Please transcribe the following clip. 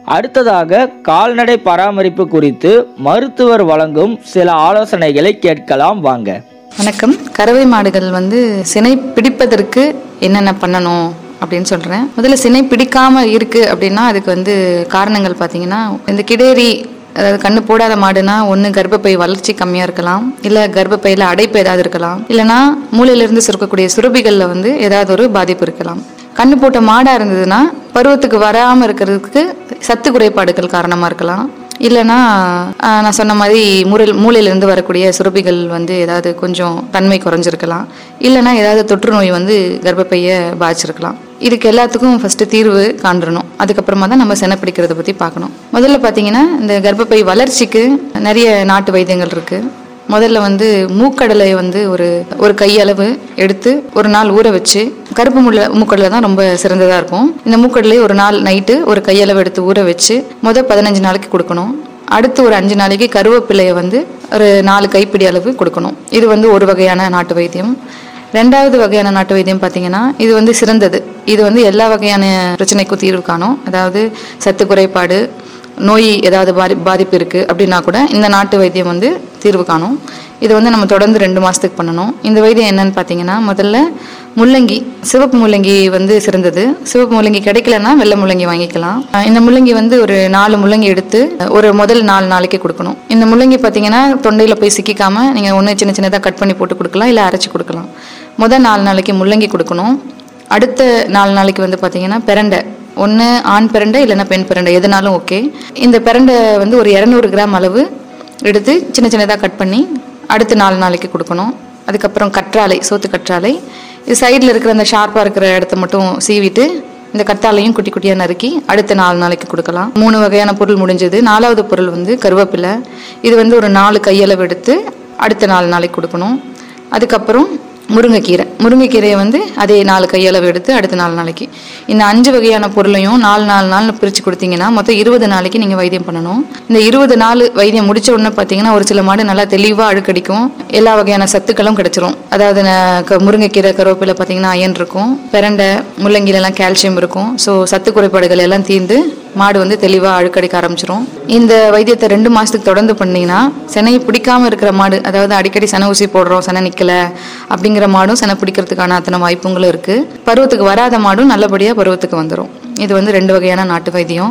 அடுத்ததாக கால்நடை பராமரிப்பு குறித்து மருத்துவர் வழங்கும் சில ஆலோசனைகளை கேட்கலாம் வாங்க. வணக்கம். கறவை மாடுகள் சினை பிடிப்பதற்கு என்னென்ன பண்ணணும் அப்படின்னு சொல்கிறேன். முதல்ல சினை பிடிக்காமல் இருக்குது அப்படின்னா அதுக்கு காரணங்கள் பார்த்தீங்கன்னா, இந்த கிடேரி அதாவது கண்ணு போடாத மாடுனா ஒன்று கர்ப்பப்பை வளர்ச்சி கம்மியாக இருக்கலாம், இல்லை கர்ப்பப்பையில் அடைப்பு ஏதாவது இருக்கலாம், இல்லைனா மூளையிலிருந்து சுரக்கக்கூடிய சுரபிகளில் ஏதாவது ஒரு பாதிப்பு இருக்கலாம். கண்ணு போட்ட மாடாக இருந்ததுன்னா பருவத்துக்கு வராமல் இருக்கிறதுக்கு சத்து குறைபாடுகள் காரணமாக இருக்கலாம். இல்லைனா நான் சொன்ன மாதிரி மூளையிலேருந்து வரக்கூடிய சுரபிகள் ஏதாவது கொஞ்சம் தன்மை குறைஞ்சிருக்கலாம். இல்லைனா ஏதாவது தொற்று நோய் கர்ப்பப்பையை பாதிச்சிருக்கலாம். இதுக்கு எல்லாத்துக்கும் ஃபஸ்ட்டு தீர்வு காண்றணும். அதுக்கப்புறமா தான் நம்ம செனை பிடிக்கிறத பற்றி பார்க்கணும். முதல்ல பார்த்தீங்கன்னா இந்த கர்ப்பப்பை வளர்ச்சிக்கு நிறைய நாட்டு வைத்தியங்கள் இருக்குது. முதல்ல மூக்கடலை ஒரு கையளவு எடுத்து ஒரு நாள் ஊற வச்சு, கருப்பு மூக்கடலை தான் ரொம்ப சிறந்ததாக இருக்கும். இந்த மூக்கடலை ஒரு நாள் நைட்டு ஒரு கையளவு எடுத்து ஊற வச்சு 15 நாளைக்கு கொடுக்கணும். அடுத்து ஒரு 5 நாளைக்கு கருவேப்பிலையை ஒரு 4 கைப்பிடி அளவு கொடுக்கணும். இது ஒரு வகையான நாட்டு வைத்தியம். ரெண்டாவது வகையான நாட்டு வைத்தியம் பார்த்தீங்கன்னா இது சிறந்தது. இது எல்லா வகையான பிரச்சனைக்கும் தீர்வு காணும். அதாவது சத்து குறைபாடு, நோய் ஏதாவது பாதிப்பு இருக்குது அப்படின்னா கூட இந்த நாட்டு வைத்தியம் தீர்வு காணும். இது நம்ம தொடர்ந்து 2 மாதத்துக்கு பண்ணணும். இந்த வைத்தியம் என்னன்னு பார்த்தீங்கன்னா, முதல்ல முள்ளங்கி, சிவப்பு முள்ளங்கி சிறந்தது. சிவப்பு முள்ளங்கி கிடைக்கலன்னா வெள்ளை முள்ளங்கி வாங்கிக்கலாம். இந்த முள்ளங்கி ஒரு 4 முள்ளங்கி எடுத்து முதல் 4 நாளைக்கு கொடுக்கணும். இந்த முள்ளங்கி பார்த்தீங்கன்னா தொண்டையில் போய் சிக்கிக்காமல் நீங்கள் ஒன்று சின்ன சின்னதாக கட் பண்ணி போட்டு கொடுக்கலாம், இல்லை அரைச்சி கொடுக்கலாம். முதல் 4 நாளைக்கு முள்ளங்கி கொடுக்கணும். அடுத்த 4 நாளைக்கு பார்த்தீங்கன்னா பிரண்டை, ஒன்று ஆண் பிரண்டை இல்லைன்னா பெண் பிரண்டை எதுனாலும் ஓகே. இந்த பிரண்டை ஒரு 200 கிராம் அளவு எடுத்து சின்ன சின்னதாக கட் பண்ணி அடுத்த 4 நாளைக்கு கொடுக்கணும். அதுக்கப்புறம் கற்றாழை, சோத்து கற்றாழை, இது சைடில் இருக்கிற அந்த ஷார்ப்பாக இருக்கிற இடத்த மட்டும் சீவிட்டு இந்த கற்றாழையும் குட்டி குட்டியாக நறுக்கி அடுத்த 4 நாளைக்கு கொடுக்கலாம். 3 வகையான பொருள் முடிஞ்சது. 4வது பொருள் கருவேப்பிலை. இது ஒரு 4 கையளவு எடுத்து அடுத்த 4 நாளைக்கு கொடுக்கணும். அதுக்கப்புறம் முருங்கைக்கீரை, முருங்கைக்கீரையை அதே 4 கையளவு எடுத்து அடுத்த 4 நாளைக்கு. இந்த 5 வகையான பொருளையும் 4 நாள் பிரித்து கொடுத்தீங்கன்னா மொத்தம் 20 நாளைக்கு நீங்கள் வைத்தியம் பண்ணணும். இந்த 20 நாள் வைத்தியம் முடிச்ச உடனே பார்த்தீங்கன்னா ஒரு சில மாடு நல்லா தெளிவாக அழுக்கடிக்கும், எல்லா வகையான சத்துக்களும் கிடைச்சிரும். அதாவது முருங்கைக்கீரை, கருவேப்பிலை பார்த்தீங்கன்னா அயன் இருக்கும், பிரண்டை, முள்ளங்கிலெல்லாம் கால்சியம் இருக்கும். ஸோ சத்து குறைபாடுகள் எல்லாம் தீர்ந்து மாடு தெளிவாக அழுக்கடிக்க ஆரம்பிச்சிடும். இந்த வைத்தியத்தை 2 மாதத்துக்கு தொடர்ந்து பண்ணிங்கன்னா செனை பிடிக்காமல் இருக்கிற மாடு, அதாவது அடிக்கடி செனை ஊசி போடுறோம் செனை நிற்கலை அப்படிங்கிற மாடும் செனை பிடிக்கிறதுக்கான அத்தனை வாய்ப்புகளும் இருக்குது. பருவத்துக்கு வராத மாடும் நல்லபடியாக பருவத்துக்கு வந்துடும். இது 2 வகையான நாட்டு வைத்தியம்.